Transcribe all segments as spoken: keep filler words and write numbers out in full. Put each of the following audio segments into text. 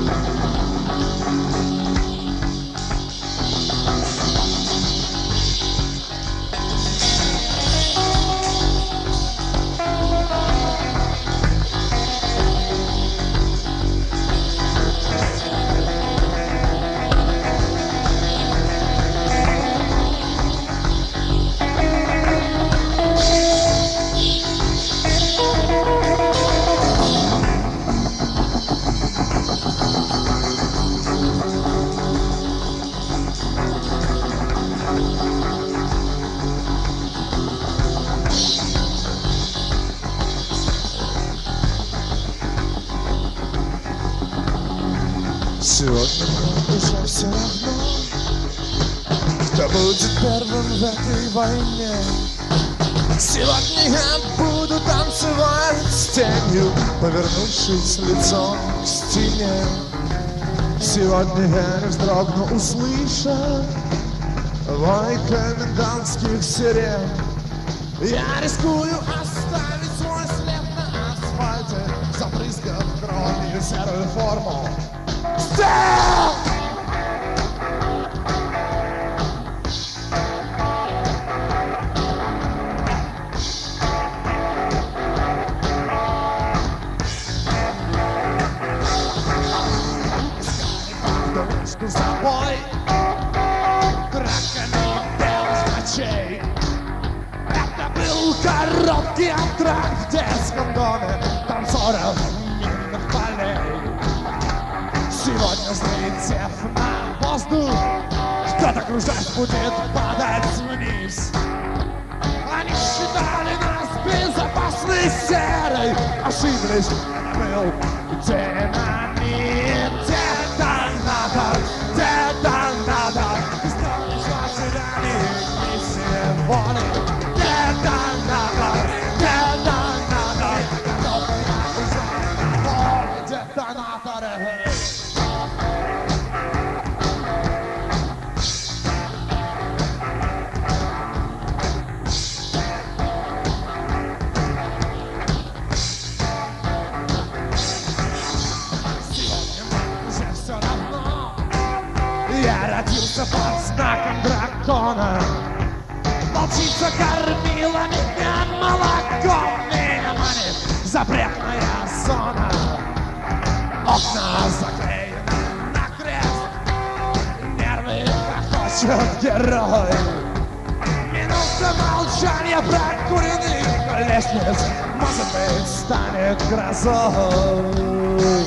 Сегодня мне уже все равно, кто будет первым в этой войне. Сегодня я буду танцевать с тенью, повернувшись лицом к стене. Сегодня я не вздрогну, услышав вой комендантских сирен. Я рискую оставить свой след на асфальте, забрызгав кровью серую форму. Stop! Между собой драками белых ночей. Это был короткий антракт в детском доме танцоров минных полей. Сегодня, взлетев на воздух, кто-то кружась будет падать вниз. Они считали нас безопасной серой, ошиблись, это был динамит. Детонатор, детонатор, история ожиданий миссии воли. Детонатор, детонатор, готов я уже на воле. Детонатор, я родился под знаком дракона. Волчица кормила меня молоком. Меня манит запретная зона. Окна заклеены на крест. Нервы хохочет герой. Минута молчания прокуренных лестниц, может быть, станет грозой.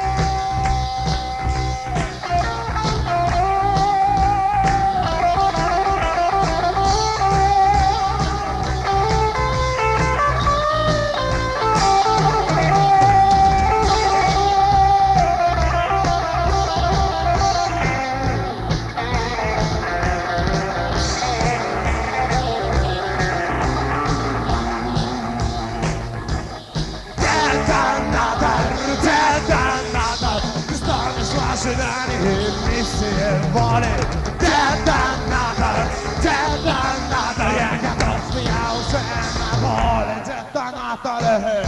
Ожидание миссии воли. Детонатор, детонатор, я готов, я уже на воле. Детонатор.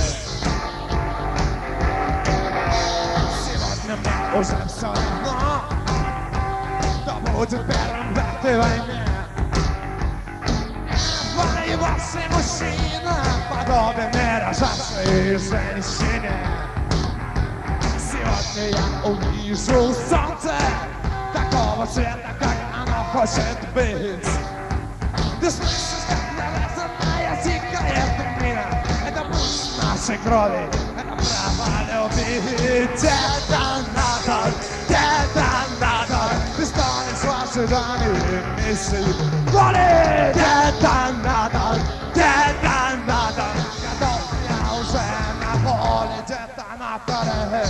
Сегодня мне уже все равно, кто будет первым в этой войне. Воевавший мужчина, подобен рожавшей женщине. Сегодня я увижу солнце такого цвета, как оно хочет быть. Ты слышишь, как нарезанная тикает мина? Это пульс нашей крови, это право любить. Детонатор, детонатор, ты станешь в ожидании миссии воли. Детонатор, детонатор, готов я уже на воле. Детонатор.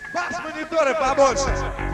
Бас-мониторы побольше.